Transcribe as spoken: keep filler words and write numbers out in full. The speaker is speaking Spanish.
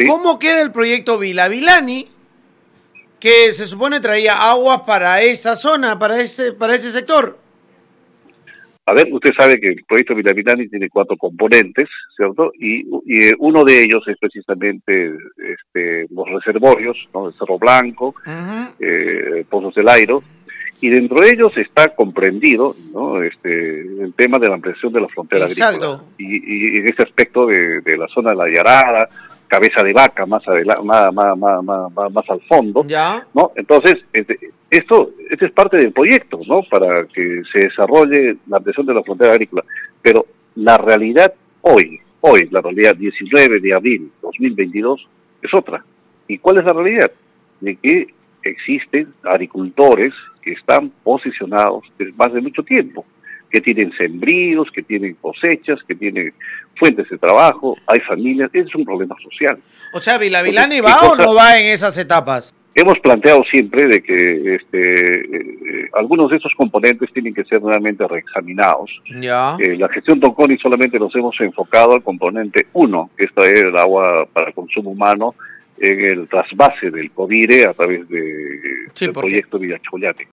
¿Sí? ¿Cómo queda el proyecto Vila-Vilani, que se supone traía aguas para esta zona, para este, para este sector? A ver, usted sabe que el proyecto Vila-Vilani tiene cuatro componentes, ¿cierto? Y, y eh, uno de ellos es precisamente este, los reservorios, ¿no? El Cerro Blanco, Uh-huh. eh, Pozos del Airo, y dentro de ellos está comprendido, ¿no? este, el tema de la ampliación de la frontera Exacto. agrícola. Y, y en este aspecto de, de la zona de la Yarada, Cabeza de Vaca, más, adela- más, más, más, más, más al fondo, ¿Ya? ¿no? Entonces, este, esto, esto es parte del proyecto, ¿no? Para que se desarrolle la ampliación de la frontera agrícola. Pero la realidad hoy, hoy, la realidad diecinueve de abril de dos mil veintidós, es otra. ¿Y cuál es la realidad? De que existen agricultores que están posicionados desde más de mucho tiempo, que tienen sembríos, que tienen cosechas, que tienen fuentes de trabajo, hay familias, es un problema social. O sea, ¿Vila-Vilani Entonces, va o cosa, no va en esas etapas? Hemos planteado siempre de que este, eh, algunos de esos componentes tienen que ser nuevamente reexaminados. Ya. Eh, la gestión Tonconi solamente nos hemos enfocado al componente uno, que es traer el agua para consumo humano en el trasvase del Covire a través de, Sí, del porque proyecto Villachoyate.